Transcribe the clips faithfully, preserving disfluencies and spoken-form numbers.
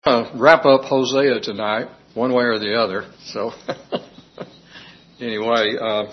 Uh, wrap up Hosea tonight, one way or the other. So, anyway, uh,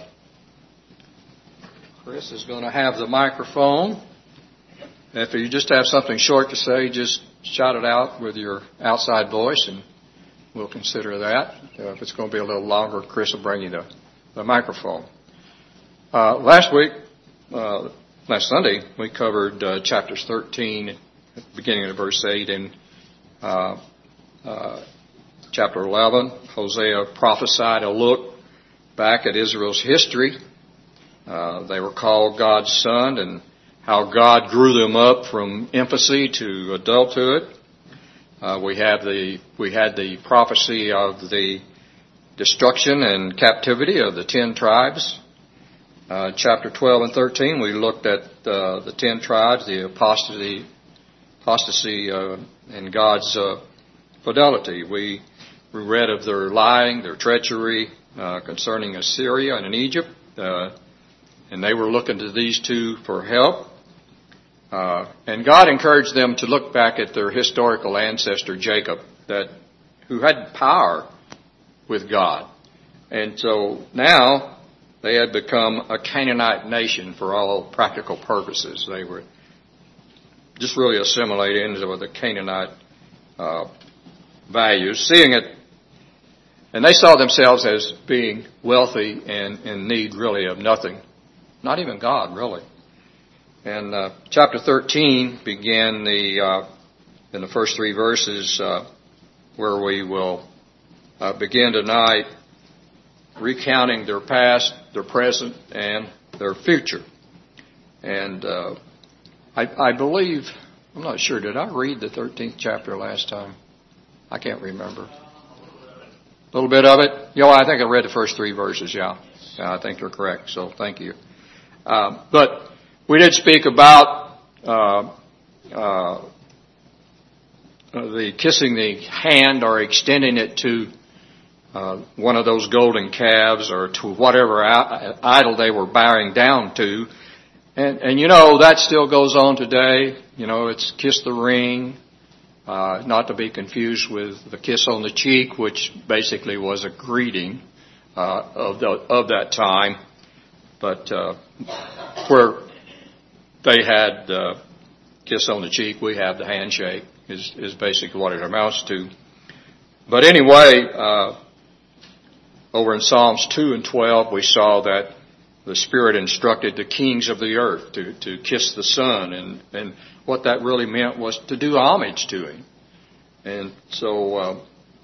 Chris is going to have the microphone. If you just have something short to say, just shout it out with your outside voice, and we'll consider that. Uh, if it's going to be a little longer, Chris will bring you the, the microphone. Uh, last week, uh, last Sunday, we covered uh, chapters thirteen, beginning of verse eight, and Uh, uh, chapter eleven, Hosea prophesied a look back at Israel's history. Uh, they were called God's son, and how God grew them up from infancy to adulthood. Uh, we have the we had the prophecy of the destruction and captivity of the ten tribes. Uh, chapter twelve and thirteen, we looked at uh, the ten tribes, the apostasy. apostasy uh, and God's uh, fidelity. We, we read of their lying, their treachery uh, concerning Assyria and Egypt, uh, and they were looking to these two for help. Uh, and God encouraged them to look back at their historical ancestor Jacob, that who had power with God. And so now they had become a Canaanite nation for all practical purposes. They were just really assimilated into the Canaanite uh, values, seeing it, and they saw themselves as being wealthy and in need really of nothing, not even God really. And uh, chapter thirteen began the uh, in the first three verses uh, where we will uh, begin tonight recounting their past, their present, and their future. And uh, I, I believe, I'm not sure, did I read the thirteenth chapter last time? I can't remember. A little bit of it? Yeah, well, I think I read the first three verses, yeah. yeah I think they're correct, so thank you. Uh, but we did speak about uh, uh, the kissing the hand or extending it to uh, one of those golden calves or to whatever idol they were bowing down to. And, and, you know, that still goes on today. You know, it's kiss the ring, uh, not to be confused with the kiss on the cheek, which basically was a greeting uh, of, the, of that time. But uh, where they had uh, kiss on the cheek, we have the handshake, is, is basically what it amounts to. But anyway, uh, over in Psalms two and twelve, we saw that the Spirit instructed the kings of the earth to, to kiss the Son, and, and what that really meant was to do homage to Him. And so, uh,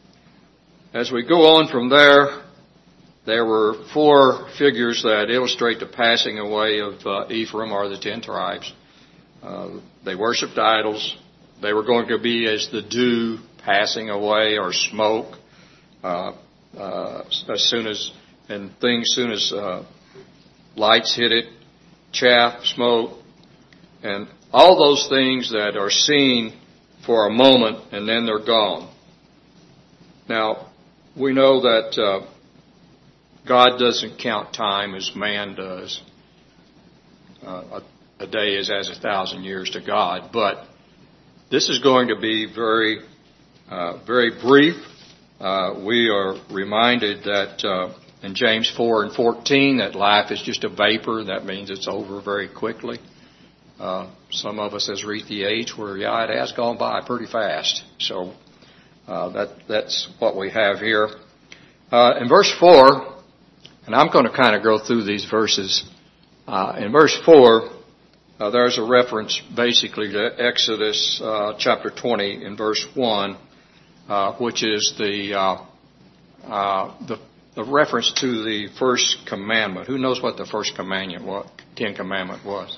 as we go on from there, there were four figures that illustrate the passing away of uh, Ephraim, or the ten tribes. Uh, they worshipped idols. They were going to be as the dew passing away, or smoke, uh, uh, as soon as, and things soon as, uh, lights hit it, chaff, smoke, and all those things that are seen for a moment and then they're gone. Now, we know that uh, God doesn't count time as man does. Uh, a, a day is as a thousand years to God, but this is going to be very, uh, very brief. Uh, we are reminded that uh, in James four and fourteen, that life is just a vapor. That means it's over very quickly. Uh, some of us has reached the age where, yeah, it has gone by pretty fast. So uh, that that's what we have here. Uh, in verse four, and I'm going to kind of go through these verses. Uh, in verse four, uh, there's a reference basically to Exodus uh, chapter twenty in verse one, uh, which is the uh, uh, the The reference to the first commandment. Who knows what the first commandment, what Ten Commandment was?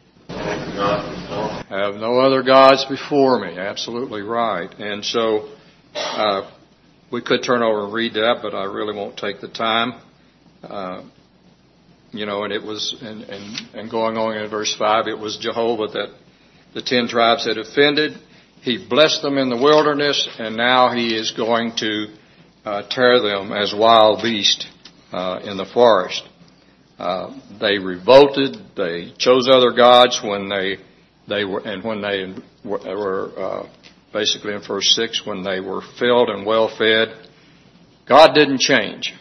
Have no other gods before me. Absolutely right. And so uh, we could turn over and read that, but I really won't take the time. Uh, you know, and it was, and, and, and going on in verse five, it was Jehovah that the ten tribes had offended. He blessed them in the wilderness, and now He is going to Uh, tear them as wild beasts uh, in the forest. Uh, they revolted. They chose other gods when they they were, and when they were uh, basically in verse six, when they were filled and well fed, God didn't change.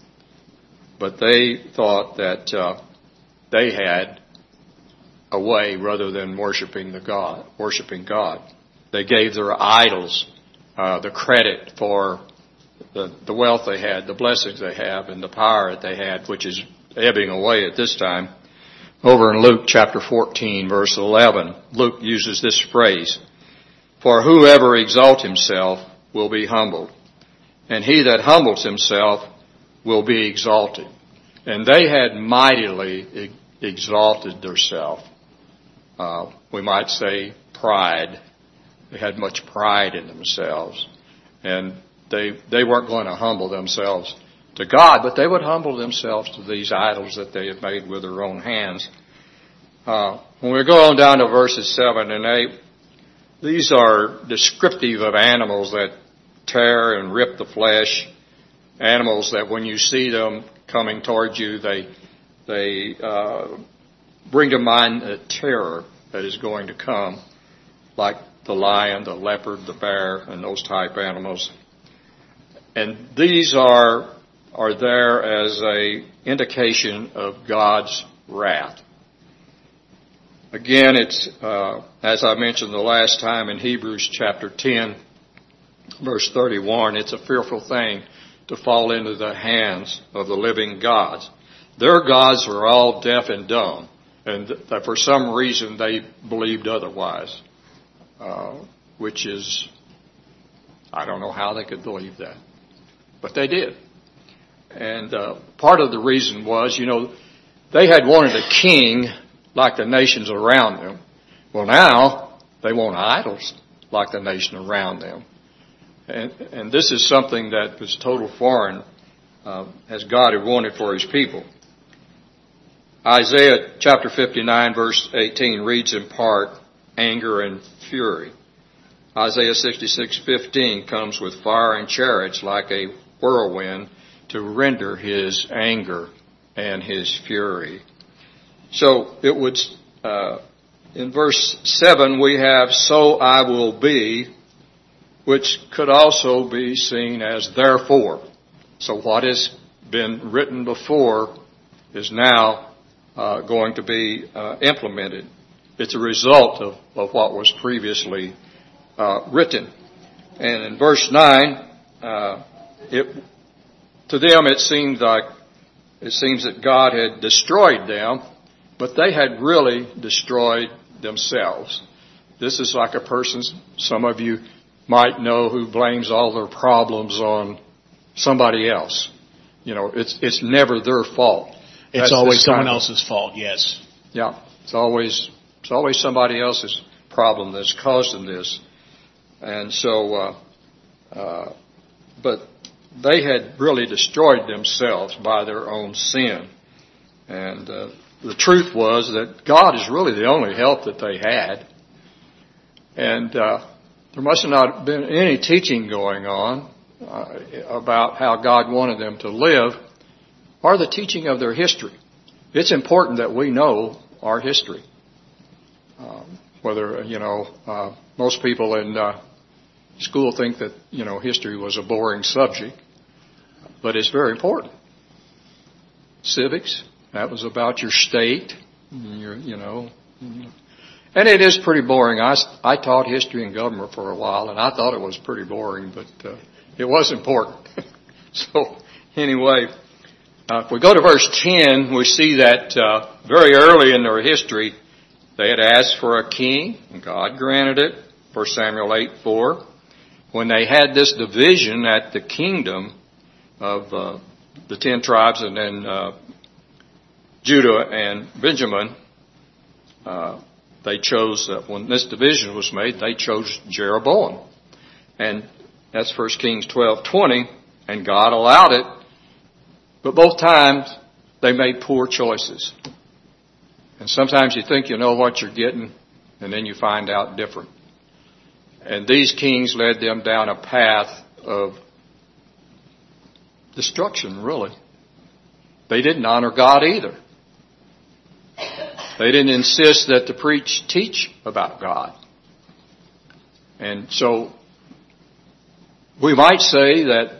But they thought that uh, they had a way rather than worshiping the God, worshiping God. They gave their idols uh, the credit for the, the wealth they had, the blessings they have, and the power that they had, which is ebbing away at this time. Over in Luke chapter fourteen, verse eleven, Luke uses this phrase, "For whoever exalts himself will be humbled, and he that humbles himself will be exalted." And they had mightily exalted themselves. Uh, we might say pride. They had much pride in themselves. And they they weren't going to humble themselves to God, but they would humble themselves to these idols that they had made with their own hands. Uh, when we go on down to verses seven and eight, these are descriptive of animals that tear and rip the flesh, animals that when you see them coming towards you, they they uh, bring to mind a terror that is going to come, like the lion, the leopard, the bear, and those type animals. And these are are there as a indication of God's wrath. Again, it's uh, as I mentioned the last time in Hebrews chapter ten, verse thirty-one. It's a fearful thing to fall into the hands of the living gods. Their gods are all deaf and dumb, and that for some reason they believed otherwise, uh, which is, I don't know how they could believe that, but they did. And uh, part of the reason was, you know, they had wanted a king like the nations around them. Well, now they want idols like the nation around them. And, and this is something that was total foreign, uh, as God had wanted for His people. Isaiah chapter fifty-nine verse eighteen reads in part, anger and fury. Isaiah sixty-six fifteen comes with fire and chariots like a whirlwind to render His anger and His fury. So it would, uh, in verse seven we have, so I will be, which could also be seen as therefore. So what has been written before is now uh, going to be uh, implemented. It's a result of, of what was previously uh, written. And in verse nine, uh, it, to them it seemed like, it seems that God had destroyed them, but they had really destroyed themselves. This is like a person, some of you might know, who blames all their problems on somebody else. You know, it's it's never their fault. It's That's always someone of, else's fault, yes. Yeah, it's always it's always somebody else's problem that's causing this. And so, uh, uh, but they had really destroyed themselves by their own sin. And uh, the truth was that God is really the only help that they had. And uh, there must have not been any teaching going on uh, about how God wanted them to live, or the teaching of their history. It's important that we know our history. Um, whether, you know, uh, most people in uh, school think that, you know, history was a boring subject, but it's very important. Civics, that was about your state, your, you know. And it is pretty boring. I, I taught history and government for a while, and I thought it was pretty boring, but uh, it was important. So, anyway, uh, if we go to verse ten, we see that uh, very early in their history, they had asked for a king, and God granted it, First Samuel eight four. When they had this division at the kingdom of uh, the ten tribes, and then uh, Judah and Benjamin, uh, they chose, uh, when this division was made, they chose Jeroboam. And that's First Kings twelve twenty, and God allowed it. But both times, they made poor choices. And sometimes you think you know what you're getting, and then you find out different. And these kings led them down a path of destruction, really. They didn't honor God either. They didn't insist that the preach teach about God. And so we might say that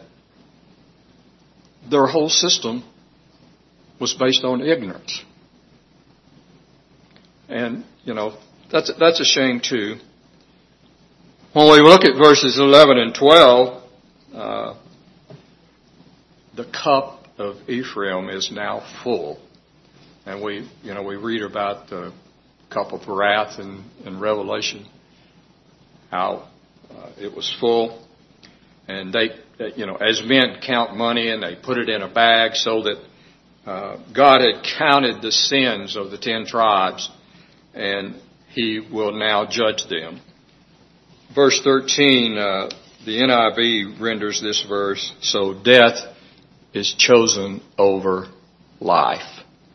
their whole system was based on ignorance. And, you know, that's, that's a shame too. When we look at verses eleven and twelve, uh, the cup of Ephraim is now full. And we, you know, we read about the cup of wrath in, in Revelation, how uh, it was full. And they, you know, as men count money and they put it in a bag so that uh, God had counted the sins of the ten tribes and He will now judge them. Verse thirteen, uh, the N I V renders this verse, so death is chosen over life.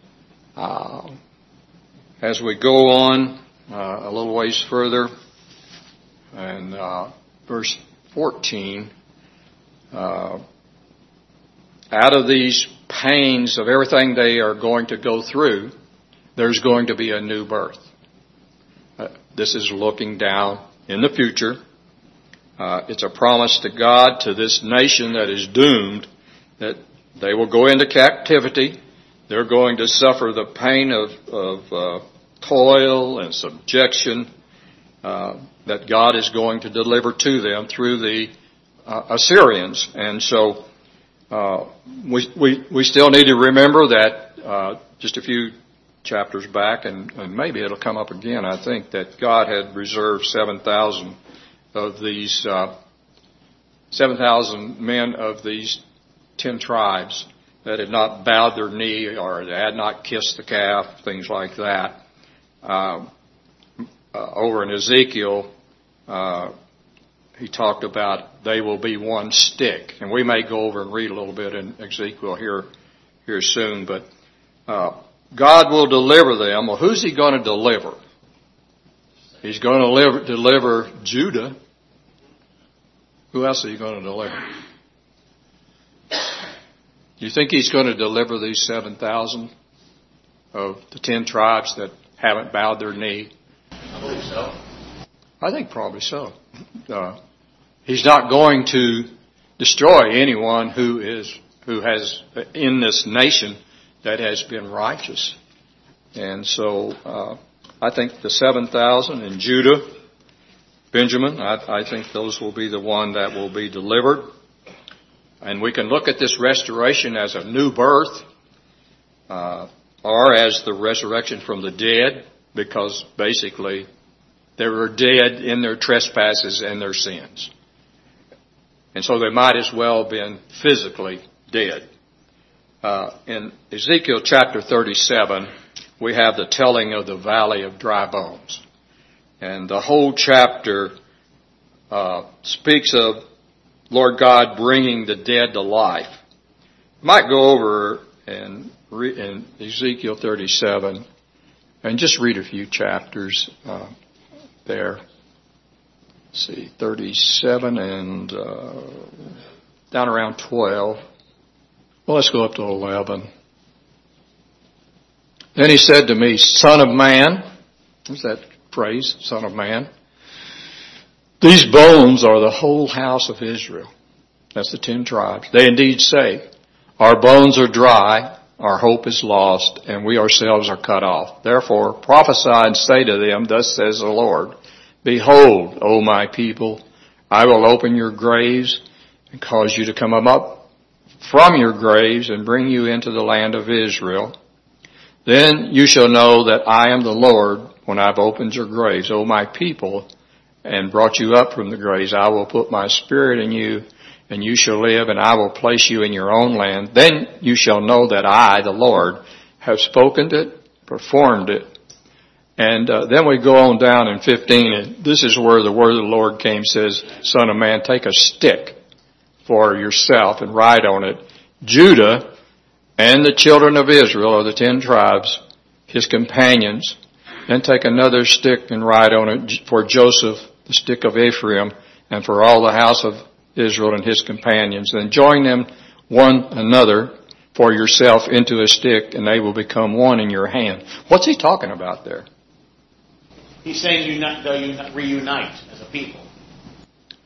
Uh, as we go on uh, a little ways further, and uh, verse fourteen, uh, out of these pains of everything they are going to go through, there's going to be a new birth. Uh, this is looking down in the future. Uh, it's a promise to God, to this nation that is doomed, that they will go into captivity. They're going to suffer the pain of, of uh, toil and subjection uh, that God is going to deliver to them through the uh, Assyrians. And so uh, we, we we still need to remember that uh, just a few chapters back, and, and maybe it'll come up again, I think, that God had reserved seven thousand of these, uh, seven thousand men of these ten tribes that had not bowed their knee or they had not kissed the calf, things like that. Uh, uh, over in Ezekiel, uh, he talked about they will be one stick. And we may go over and read a little bit in Ezekiel here, here soon, but uh, God will deliver them. Well, who's He going to deliver? He's going to deliver, deliver Judah. Who else is He going to deliver? Do you think He's going to deliver these seven thousand of the ten tribes that haven't bowed their knee? I believe so. I think probably so. Uh, he's not going to destroy anyone who is who has in this nation that has been righteous. And so uh, I think the seven thousand in Judah, Benjamin, I, I think those will be the one that will be delivered. And we can look at this restoration as a new birth, uh, or as the resurrection from the dead, because basically they were dead in their trespasses and their sins. And so they might as well have been physically dead. Uh, in Ezekiel chapter thirty-seven, we have the telling of the valley of dry bones. And the whole chapter uh, speaks of Lord God bringing the dead to life. I might go over and re- in Ezekiel thirty-seven and just read a few chapters uh, there. Let's see, thirty-seven and uh, down around twelve. Well, let's go up to eleven. Then he said to me, Son of man, what's that phrase, Son of man? These bones are the whole house of Israel. That's the ten tribes. They indeed say, our bones are dry, our hope is lost, and we ourselves are cut off. Therefore prophesy and say to them, thus says the Lord, Behold, O my people, I will open your graves and cause you to come up from your graves and bring you into the land of Israel. Then you shall know that I am the Lord when I've opened your graves, O my people, and brought you up from the graves. I will put my spirit in you, and you shall live, and I will place you in your own land. Then you shall know that I, the Lord, have spoken it, performed it. And uh, then we go on down in fifteen, and this is where the word of the Lord came, says, Son of man, take a stick for yourself and write on it, Judah and the children of Israel, or the ten tribes, his companions. Then take another stick and write on it for Joseph, the stick of Ephraim, and for all the house of Israel and his companions. Then join them one another for yourself into a stick, and they will become one in your hand. What's he talking about there? He's saying unite, they'll unite, reunite as a people.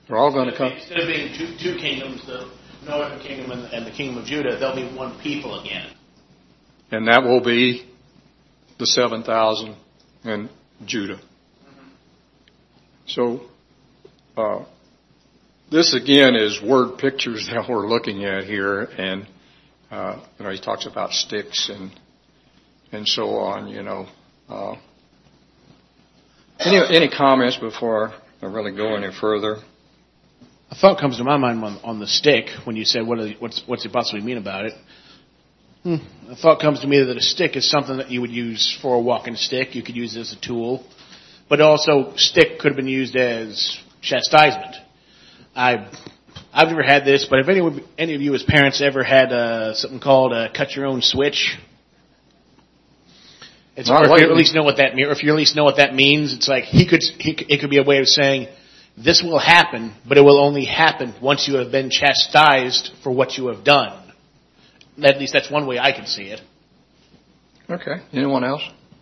They're all going to come. Instead of being two, two kingdoms, the northern kingdom and, and the kingdom of Judah, they'll be one people again. And that will be the seven thousand and Judah. Mm-hmm. So, uh, this again is word pictures that we're looking at here, and uh, you know, he talks about sticks and and so on. You know, uh, any any comments before I really go any further? A thought comes to my mind on, on the stick when you said what are the, what's what's it possibly mean about it. Hmm. A thought comes to me that a stick is something that you would use for a walking stick. You could use it as a tool, but also stick could have been used as chastisement. I, I've never had this, but have any, any of you as parents ever had uh, something called a cut your own switch? It's, or if you at least know what that means, or if you at least know what that means, it's like he could, he, it could be a way of saying, this will happen, but it will only happen once you have been chastised for what you have done. At least that's one way I can see it. Okay. Anyone else?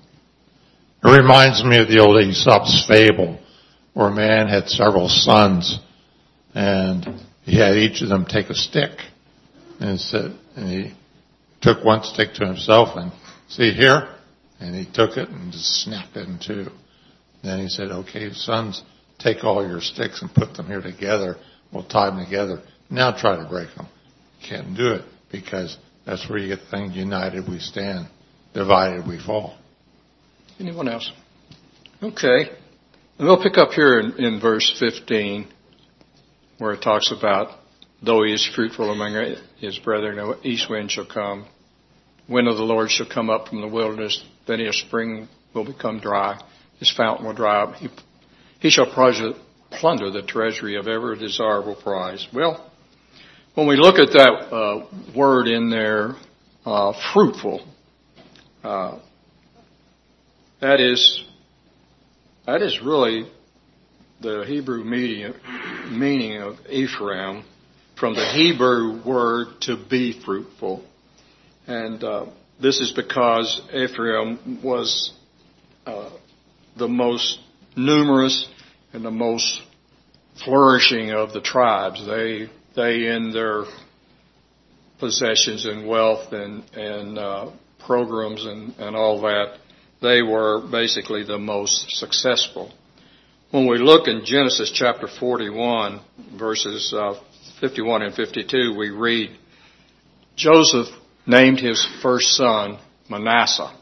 It reminds me of the old Aesop's fable, where a man had several sons, and he had each of them take a stick, and said, and he took one stick to himself and see here, and he took it and just snapped it in two. Then he said, "Okay, sons, take all your sticks and put them here together. We'll tie them together. Now try to break them." Can't do it, because that's where you get things united we stand, divided we fall. Anyone else? Okay. And we'll pick up here in, in verse fifteen, where it talks about, though he is fruitful among his brethren, the east wind shall come. Wind of the Lord shall come up from the wilderness, then his spring will become dry. His fountain will dry up. He, he shall plunder the treasury of every desirable prize. Well, when we look at that uh, word in there, uh, fruitful, uh, that is that is really the Hebrew meaning, meaning of Ephraim, from the Hebrew word to be fruitful. And uh, this is because Ephraim was uh, the most numerous and the most flourishing of the tribes. They they in their possessions and wealth and and uh, programs and, and all that, they were basically the most successful. When we look in Genesis chapter forty-one, verses uh, fifty-one and fifty-two, we read, Joseph named his first son Manasseh.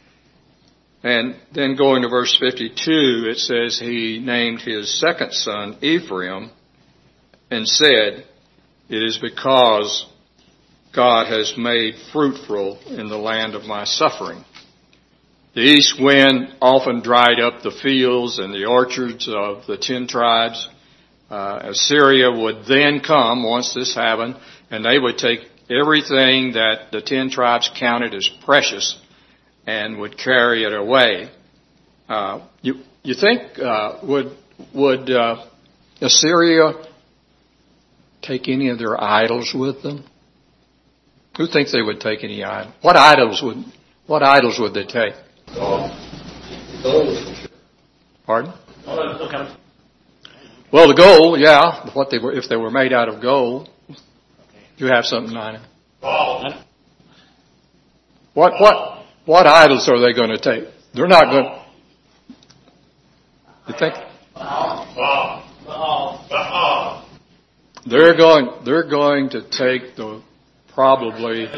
And then going to verse fifty-two, it says he named his second son Ephraim and said, "It is because God has made fruitful in the land of my suffering." The east wind often dried up the fields and the orchards of the ten tribes. Uh, Assyria would then come once this happened, and they would take everything that the ten tribes counted as precious and would carry it away. Uh, you you think uh, would would uh, Assyria take any of their idols with them? Who thinks they would take any idol? What idols would what idols would they take? Gold. Gold. Pardon? Well, the gold, yeah. What they were, if they were made out of gold. You have something, Nina? Gold. What what what idols are they going to take? They're not going. You think? They're going. They're going to take the probably.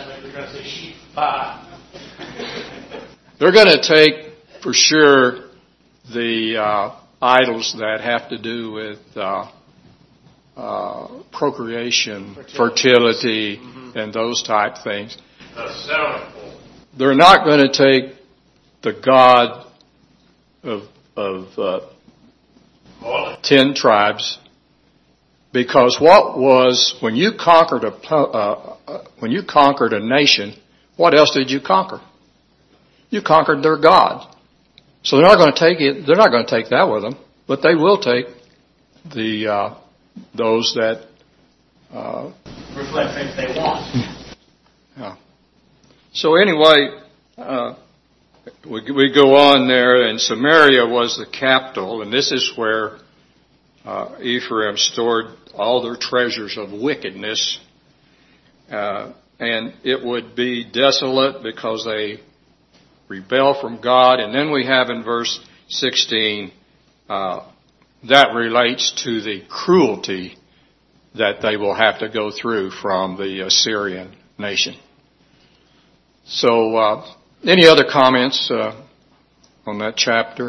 They're going to take for sure the uh, idols that have to do with uh, uh, procreation, fertility, fertility mm-hmm. and those type things. They're not going to take the God of of uh, ten tribes, because what was when you conquered a uh, uh, when you conquered a nation, what else did you conquer? You conquered their God. So they're not going to take it. They're not going to take that with them, but they will take the uh, those that uh, reflect things they want. Yeah. So anyway, uh, we we go on there, and Samaria was the capital, and this is where Uh, Ephraim stored all their treasures of wickedness, uh, and it would be desolate because they rebel from God. And then we have in verse sixteen, uh, that relates to the cruelty that they will have to go through from the Assyrian nation. So, uh, any other comments uh, on that chapter?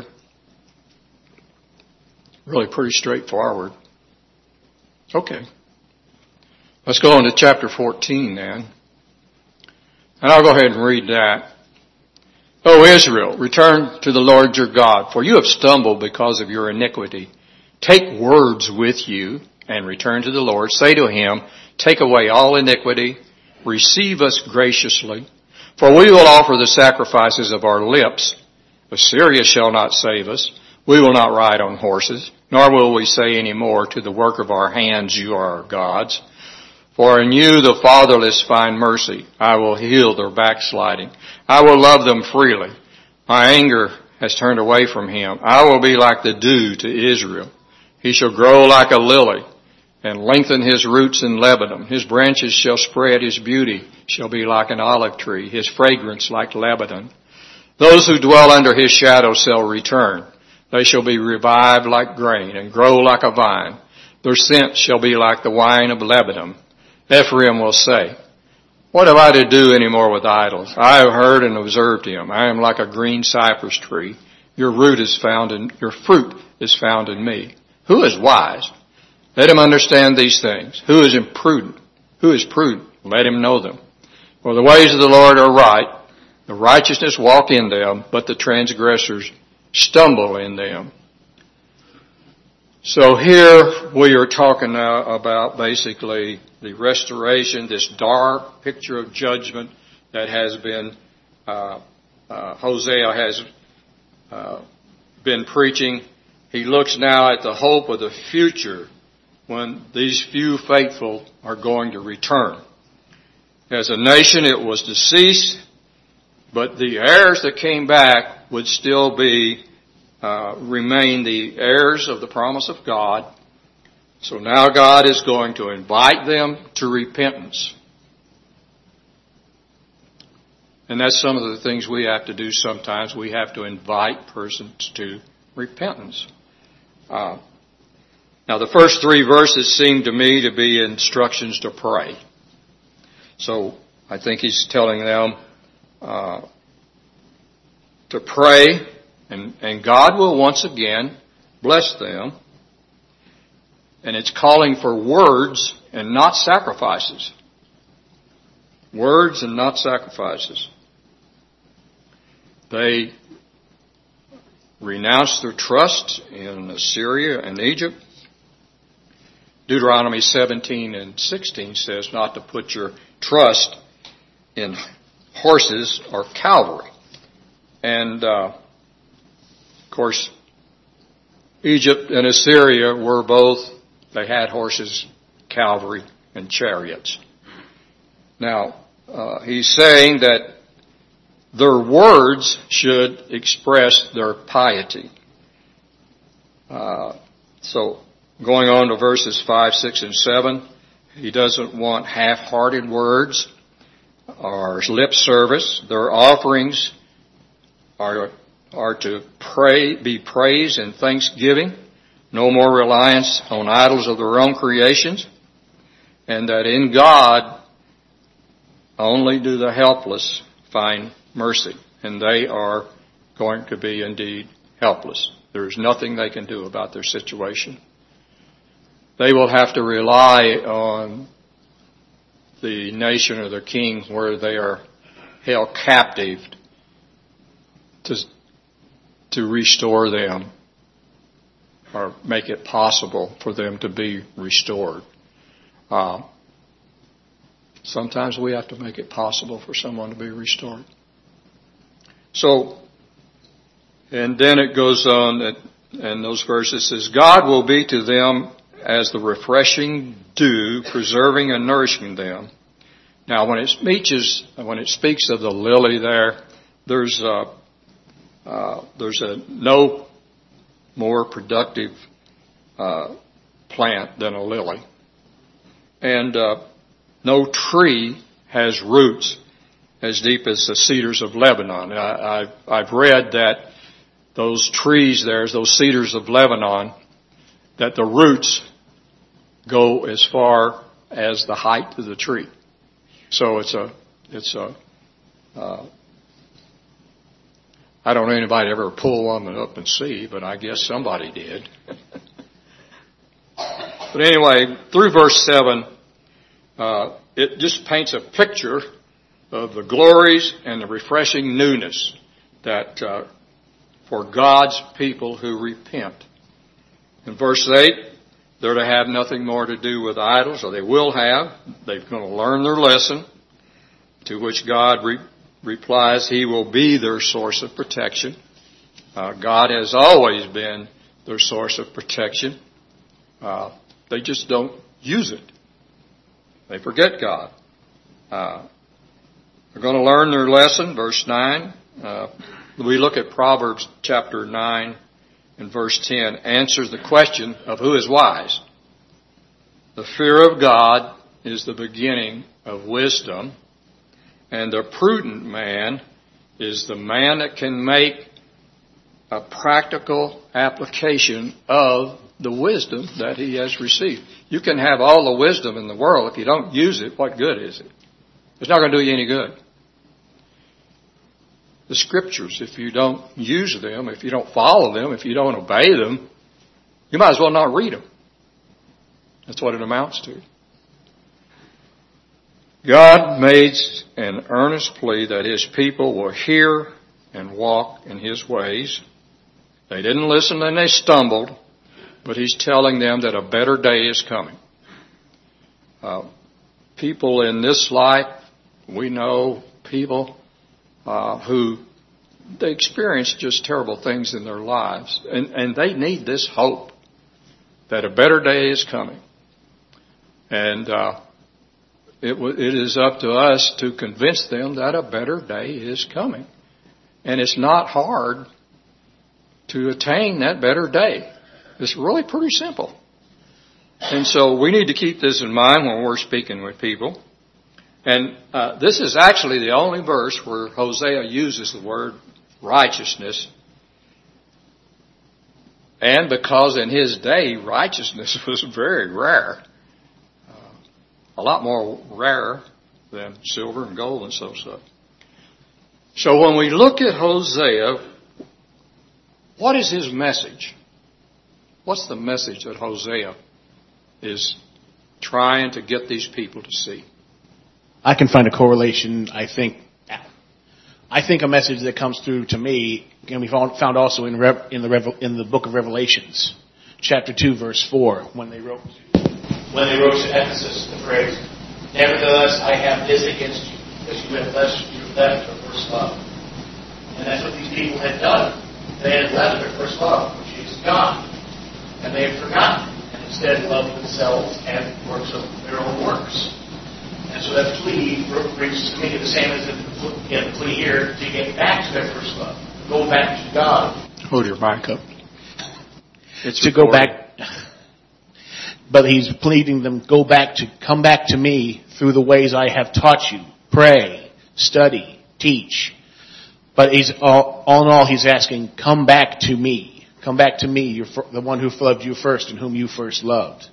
Really pretty straightforward. Okay. Let's go on to chapter fourteen then. And I'll go ahead and read that. O Israel, return to the Lord your God, for you have stumbled because of your iniquity. Take words with you and return to the Lord. Say to him, take away all iniquity, receive us graciously, for we will offer the sacrifices of our lips. Assyria shall not save us. We will not ride on horses, nor will we say any more to the work of our hands, you are our gods. For in you the fatherless find mercy. I will heal their backsliding. I will love them freely. My anger has turned away from him. I will be like the dew to Israel. He shall grow like a lily and lengthen his roots in Lebanon. His branches shall spread. His beauty shall be like an olive tree. His fragrance like Lebanon. Those who dwell under his shadow shall return. They shall be revived like grain and grow like a vine. Their scent shall be like the wine of Lebanon. Ephraim will say, what have I to do any more with idols? I have heard and observed him. I am like a green cypress tree. Your root is found in, your fruit is found in me. Who is wise? Let him understand these things. Who is imprudent? Who is prudent? Let him know them. For the ways of the Lord are right. The righteousness walk in them, but the transgressors stumble in them. So here we are talking now about basically the restoration, this dark picture of judgment that has been, uh, uh, Hosea has uh, been preaching. He looks now at the hope of the future when these few faithful are going to return. As a nation it was deceased, but the heirs that came back would still be Uh, remain the heirs of the promise of God. So now God is going to invite them to repentance. And that's some of the things we have to do sometimes. We have to invite persons to repentance. Uh, now the first three verses seem to me to be instructions to pray. So I think he's telling them uh, to pray. And, and God will once again bless them. And it's calling for words and not sacrifices. Words and not sacrifices. They renounced their trust in Assyria and Egypt. Deuteronomy seventeen and sixteen says not to put your trust in horses or cavalry. And uh, Of course, Egypt and Assyria were both, they had horses, cavalry, and chariots. Now, uh, he's saying that their words should express their piety. Uh, so, going on to verses five, six, and seven, he doesn't want half-hearted words or lip service. Their offerings are are to pray, be praise and thanksgiving, no more reliance on idols of their own creations, and that in God only do the helpless find mercy, and they are going to be indeed helpless. There is nothing they can do about their situation. They will have to rely on the nation or their king where they are held captive to to restore them or make it possible for them to be restored. Uh, sometimes we have to make it possible for someone to be restored. So, and then it goes on that, and those verses says, God will be to them as the refreshing dew, preserving and nourishing them. Now, when it speaks, when it speaks of the lily there, there's a Uh, there's a no more productive uh, plant than a lily. And uh, no tree has roots as deep as the cedars of Lebanon. I, I've, I've read that those trees there, those cedars of Lebanon, that the roots go as far as the height of the tree. So it's a, it's a, uh, I don't know anybody ever pull one up and see, but I guess somebody did. But anyway, through verse seven, uh, it just paints a picture of the glories and the refreshing newness that uh, for God's people who repent. In verse eight, they're to have nothing more to do with idols, or they will have. They're going to learn their lesson, to which God re- replies He will be their source of protection. Uh, God has always been their source of protection. Uh, they just don't use it. They forget God. Uh, they're going to learn their lesson, verse nine. Uh, we look at Proverbs chapter nine and verse ten, answers the question of who is wise. The fear of God is the beginning of wisdom, and the prudent man is the man that can make a practical application of the wisdom that he has received. You can have all the wisdom in the world. If you don't use it, what good is it? It's not going to do you any good. The Scriptures, if you don't use them, if you don't follow them, if you don't obey them, you might as well not read them. That's what it amounts to. God makes an earnest plea that His people will hear and walk in His ways. They didn't listen and they stumbled, but He's telling them that a better day is coming. Uh, people in this life, we know people uh, who they experience just terrible things in their lives, and, and they need this hope that a better day is coming. And uh, it, w- it is up to us to convince them that a better day is coming. And it's not hard to attain that better day. It's really pretty simple. And so we need to keep this in mind when we're speaking with people. And uh, this is actually the only verse where Hosea uses the word righteousness. And because in his day, righteousness was very rare. Uh, a lot more rare than silver and gold and so stuff. So when we look at Hosea, what is his message? What's the message that Hosea is trying to get these people to see? I can find a correlation. I think, I think a message that comes through to me can be found also in Rev, in the in the book of Revelations, chapter two, verse four, when they wrote when they wrote to Ephesus the phrase, "Nevertheless, I have this against you, that you have left you left your first love." And that's what these people had done. They had left their first love, which is God, and they had forgotten, and instead loved themselves and works of their own works. And so that plea brings to me the same as the plea here to get back to their first love. Go back to God. Hold your mic up. It's to recorded. Go back. But he's pleading them, go back to, come back to me through the ways I have taught you. Pray, study, teach. But he's all, all in all, he's asking, come back to me. Come back to me, you're the one who loved you first and whom you first loved.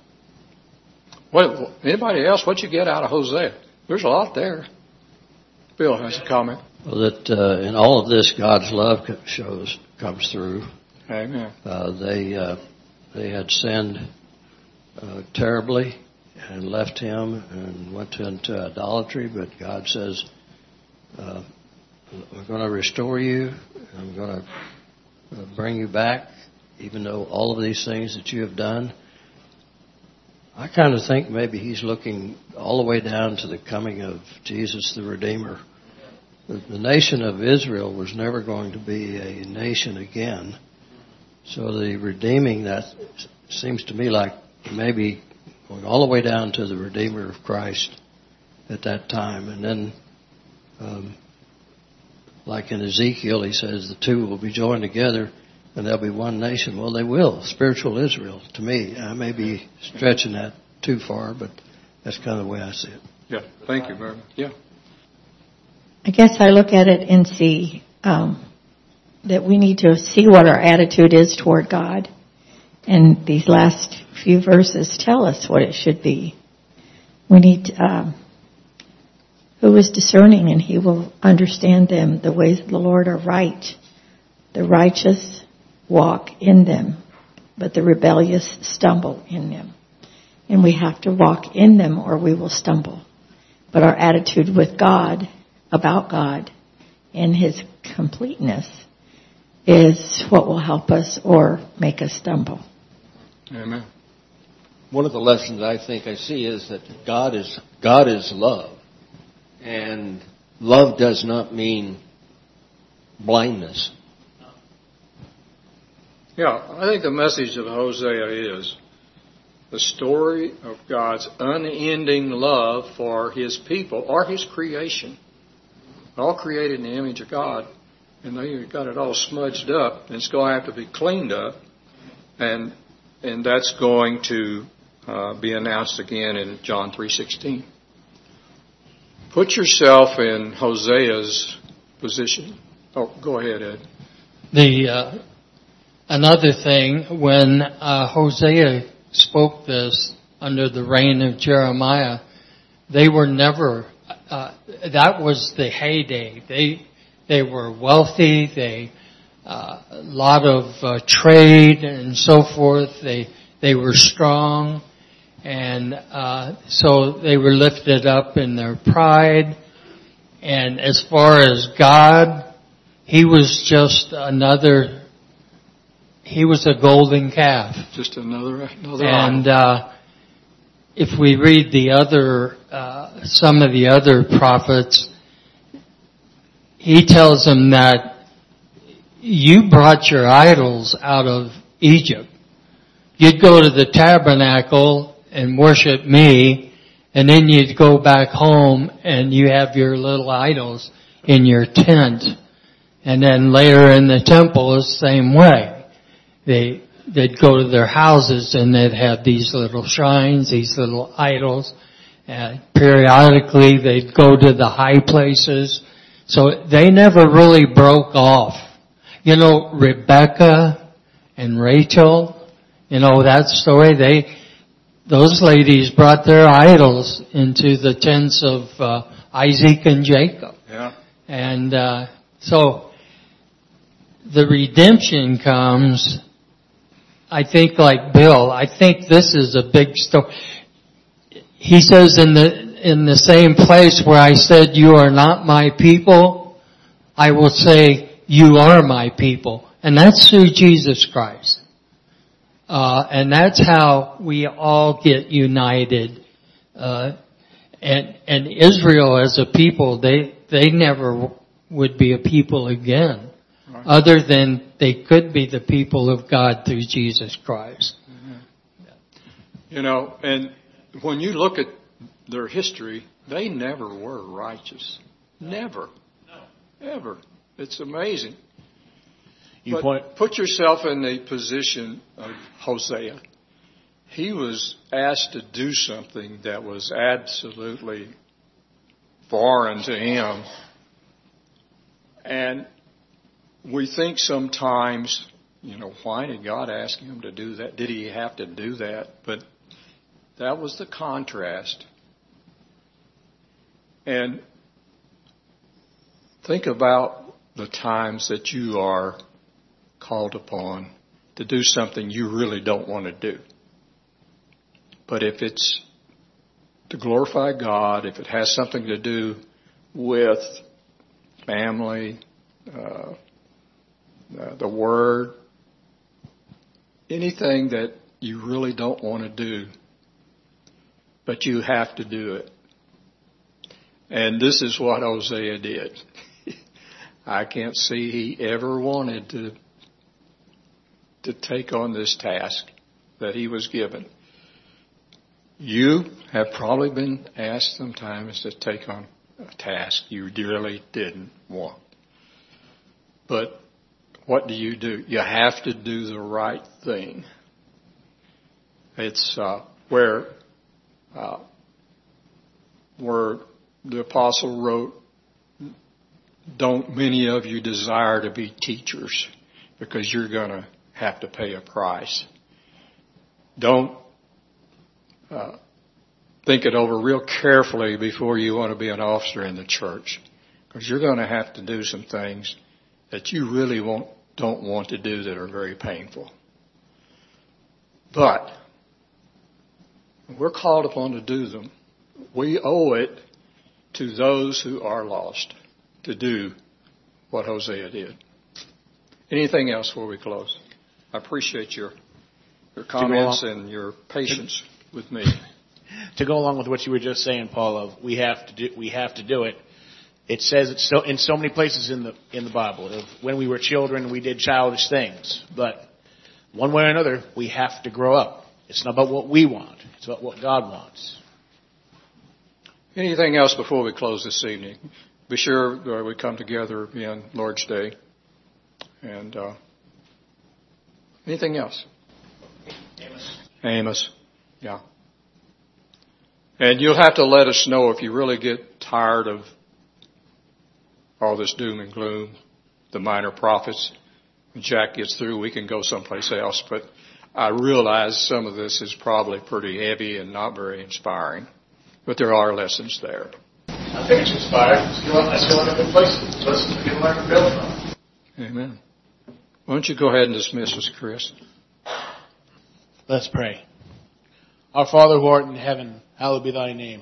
What, anybody else, what you get out of Hosea? There's a lot there. Bill has a comment. Well, that uh, in all of this, God's love shows comes through. Amen. Uh, they uh, they had sinned uh, terribly and left Him and went into idolatry, but God says, uh, "I'm going to restore you. I'm going to uh, bring you back, even though all of these things that you have done." I kind of think maybe He's looking all the way down to the coming of Jesus the Redeemer. The, the nation of Israel was never going to be a nation again. So the redeeming, that seems to me like maybe going all the way down to the Redeemer of Christ at that time. And then, um, like in Ezekiel, he says the two will be joined together. and there'll be one nation. Well, they will. Spiritual Israel, to me. I may be stretching that too far, but that's kind of the way I see it. Yeah, thank you very much. Yeah. I guess I look at it and see um, that we need to see what our attitude is toward God. And these last few verses tell us what it should be. We need, um, who is discerning, and he will understand them. The ways of the Lord are right. The righteous walk in them, but the rebellious stumble in them. And we have to walk in them or we will stumble. But our attitude with God, about God, and his completeness is what will help us or make us stumble. Amen. One of the lessons I think I see is that God is God is love. And love does not mean blindness. Yeah, I think the message of Hosea is the story of God's unending love for his people or his creation. All created in the image of God, and they got it all smudged up, and it's going to have to be cleaned up, and and that's going to uh, be announced again in John three sixteen. Put yourself in Hosea's position. Oh, go ahead, Ed. The uh, another thing, when uh, Hosea spoke this under the reign of Jeremiah, they were never. Uh, that was the heyday. They they were wealthy. They uh, a lot of uh, trade and so forth. They they were strong, and uh, so they were lifted up in their pride. And as far as God, he was just another. He was a golden calf. Just another another. And uh, if we read the other, uh, some of the other prophets, he tells them that you brought your idols out of Egypt. You'd go to the tabernacle and worship me, and then you'd go back home and you have your little idols in your tent. And then later in the temple, it's the same way. They, they'd go to their houses and they'd have these little shrines, these little idols. And periodically they'd go to the high places. So they never really broke off. You know, Rebecca and Rachel, you know that story, they, those ladies brought their idols into the tents of uh, Isaac and Jacob. Yeah. And uh, so the redemption comes, I think like Bill, I think this is a big story. He says in the in the same place where I said you are not my people, I will say you are my people. And that's through Jesus Christ. Uh, and that's how we all get united. Uh, and, and Israel as a people, they, they never would be a people again. Right. Other than they could be the people of God through Jesus Christ. Mm-hmm. You know, and when you look at their history, they never were righteous. Never. No. Ever. It's amazing. You but point- put yourself in the position of Hosea. He was asked to do something that was absolutely foreign to him. And we think sometimes, you know, why did God ask him to do that? Did he have to do that? But that was the contrast. And think about the times that you are called upon to do something you really don't want to do. But if it's to glorify God, if it has something to do with family, uh, uh, the Word, anything that you really don't want to do, but you have to do it. And this is what Hosea did. I can't see he ever wanted to to take on this task that he was given. You have probably been asked sometimes to take on a task you really didn't want. But what do you do? You have to do the right thing. It's uh, where uh, where the apostle wrote, "Don't many of you desire to be teachers, because you're going to have to pay a price." Don't uh, think it over real carefully before you want to be an officer in the church, because you're going to have to do some things that you really won't, don't want to do that are very painful. But we're called upon to do them. We owe it to those who are lost to do what Hosea did. Anything else before we close? I appreciate your your comments and your patience with me. To go along with what you were just saying, Paul, of we have to do we have to do it. It says it so in so many places in the in the Bible. Of when we were children, we did childish things, but one way or another, we have to grow up. It's not about what we want; it's about what God wants. Anything else before we close this evening? Be sure uh, we come together again Lord's Day. And uh, anything else? Amos. Amos, yeah. And you'll have to let us know if you really get tired of all this doom and gloom, the minor prophets. When Jack gets through, we can go someplace else. But I realize some of this is probably pretty heavy and not very inspiring. But there are lessons there. I think it's inspiring. Let's go, let's go in a good place. Let's get learn to build from. Amen. Why don't you go ahead and dismiss us, Chris? Let's pray. Our Father who art in heaven, hallowed be thy name.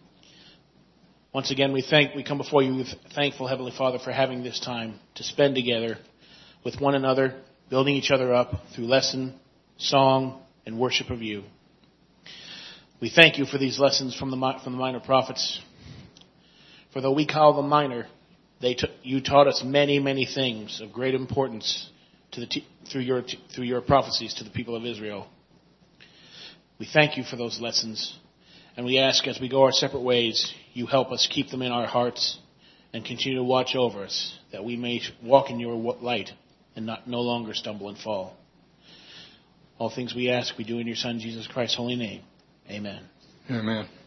Once again, we thank, we come before you with thankful, Heavenly Father, for having this time to spend together with one another, building each other up through lesson, song, and worship of you. We thank you for these lessons from the from the minor prophets. For though we call them minor, they t- you taught us many, many things of great importance to the t- through your t- through your prophecies to the people of Israel. We thank you for those lessons, and we ask as we go our separate ways, you help us keep them in our hearts and continue to watch over us, that we may walk in your light and not no longer stumble and fall. All things we ask, we do in your Son Jesus Christ's holy name. Amen. Amen.